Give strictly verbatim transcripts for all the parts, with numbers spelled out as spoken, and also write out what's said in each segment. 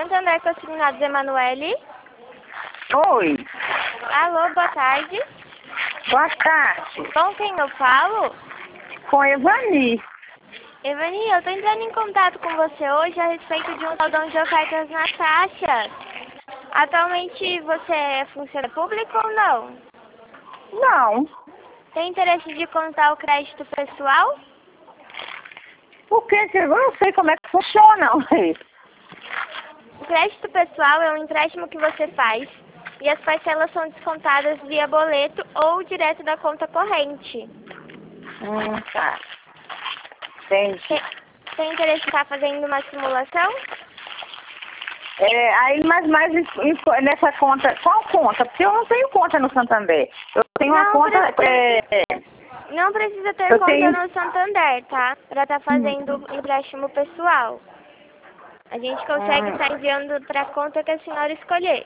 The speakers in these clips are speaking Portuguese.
Santander Consignados, Emanuele. Oi. Alô, boa tarde. Boa tarde. Com quem eu falo? Com Evani. Evani, eu tô entrando em contato com você hoje a respeito de um saldão de ofertas na taxa. Atualmente você é funcionário público ou não? Não. Tem interesse de contar o crédito pessoal? O que que eu não sei como é que funciona, ué. O crédito pessoal é um empréstimo que você faz e as parcelas são descontadas via boleto ou direto da conta corrente. Hum, tá. Entendi. Tem, tem interesse em estar fazendo uma simulação? É, aí, mas mais em- em- nessa conta, qual conta? Porque eu não tenho conta no Santander. Eu tenho uma Não, conta, precisa. é, Não precisa ter eu conta tenho... no Santander, tá? Pra estar fazendo empréstimo pessoal. A gente consegue Hum. estar enviando para a conta que a senhora escolher.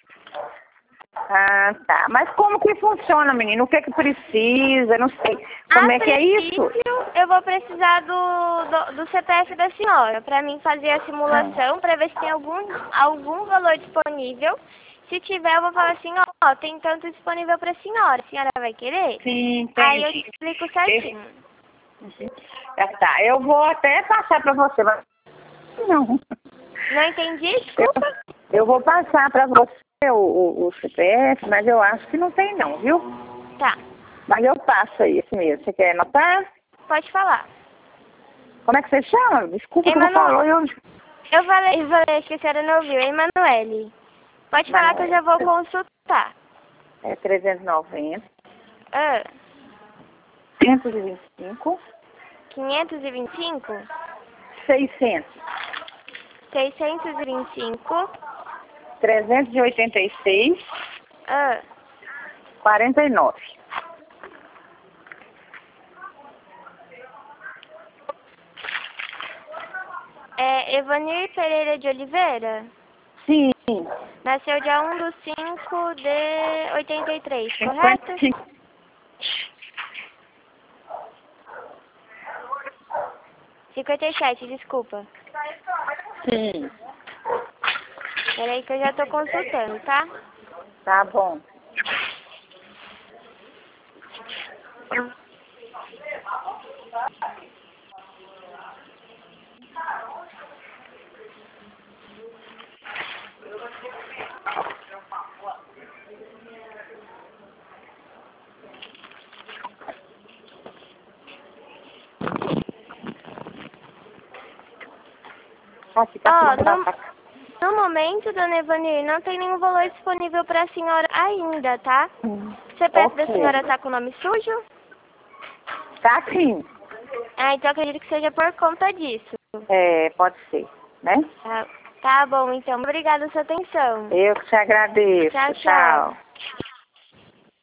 Ah, tá. Mas como que funciona, menino? O que é que precisa? Não sei. Como A é que é isso? princípio, eu vou precisar do, do, do C P F da senhora para mim fazer a simulação, para ver se tem algum, algum valor disponível. Se tiver, eu vou falar assim, ó, tem tanto disponível para a senhora. A senhora vai querer? Sim, entendi. Aí eu te explico certinho. Ah, tá. Eu vou até passar para você, mas... Não. Não entendi? Eu, Desculpa. eu vou passar para você o, o, o C P F, mas eu acho que não tem não, viu? Tá, Mas eu passo aí, esse mesmo. Você quer anotar? pode falar. Como é que você chama? Desculpa que eu não Emanu... falou. Eu... Eu falei, eu falei que a senhora não ouviu. Emanuele. Pode falar que eu já vou consultar. É trezentos e noventa, Ah, quinhentos e vinte e cinco, quinhentos e vinte e cinco? seiscentos, seiscentos e vinte e cinco? trezentos e oitenta e seis, Ah, quarenta e nove. é Evanir Pereira de Oliveira? Sim. Nasceu dia um de cinco de oitenta e três, correto? cinquenta e cinco. cinquenta e sete, desculpa. Sim. Peraí que eu já tô consultando, tá? Tá bom. Aqui, tá Ó, tudo no, pra- no momento, dona Evanir, não tem nenhum valor disponível pra senhora ainda, tá? Hum, O C P F da ok. senhora tá com o nome sujo? Tá sim. Ah, então acredito que seja por conta disso. É, pode ser, né? Tá, tá bom, então. Obrigada pela sua atenção. Eu que te agradeço. Tchau, tchau. Tchau.